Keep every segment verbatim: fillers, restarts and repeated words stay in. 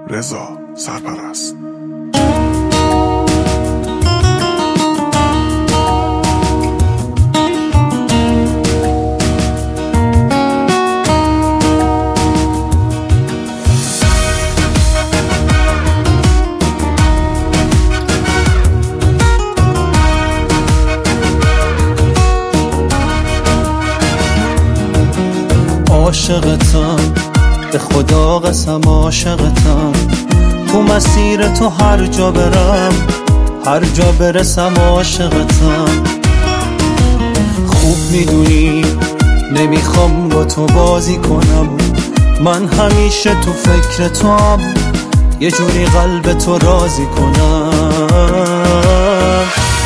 رضا سرپرست. عاشقتم، به خدا قسم عاشقتم. تو مسیر تو هر جا برم، هر جا برسم عاشقتم. خوب میدونی نمیخوام با تو بازی کنم، من همیشه تو فکر تو هم، یه جوری قلب تو راضی کنم.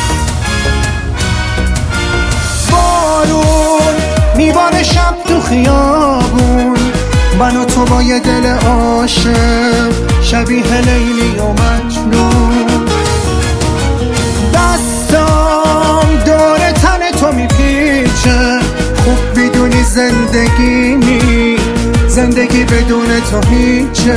بارون میباره شب تو خیابون، من و تو با یه دل عاشق، شبیه لیلی و مجنون. دستام دور تن تو میپیچه، خوب میدونی زندگی نی، زندگی بدون تو هیچه.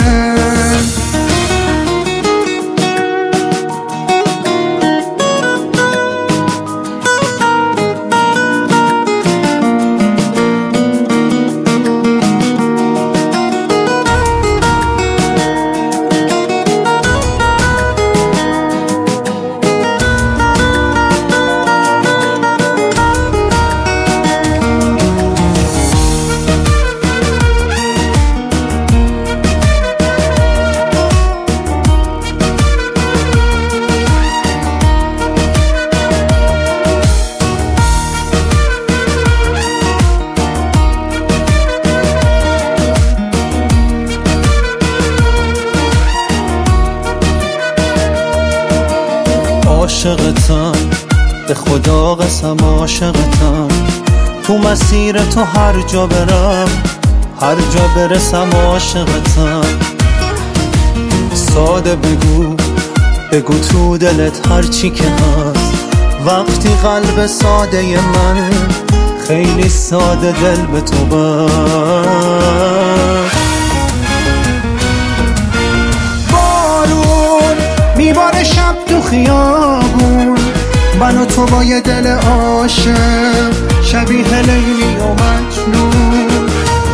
عاشقتم، به خدا قسم عاشقتم. تو مسیر تو هر جا برم، هر جا برسم عاشقتم. ساده بگو بگو تو دلت هر چی که هست، وقتی قلب ساده من خیلی ساده دل به تو بست. بارون میباره شب تو خیابون، من و تو با یه دل عاشق، شبیه لیلی و مجنون.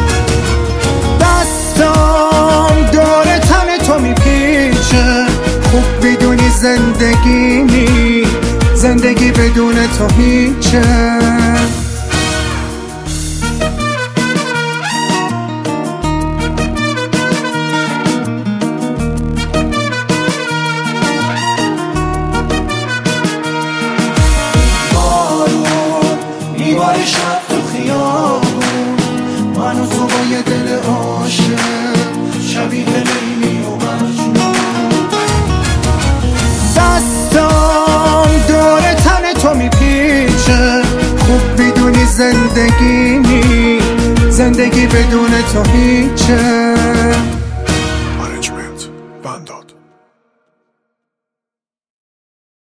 دستام دور تن تو میپیچه، خوب میدونی زندگی نی، زندگی بدون تو هیچه. میباره شب تو خیابون، من و تو با یه دل عاشق، شبیه لیلی و مجنون. دستام دور تن تو میپیچه، خوب میدونی زندگی نی، زندگی بدون تو هیچه.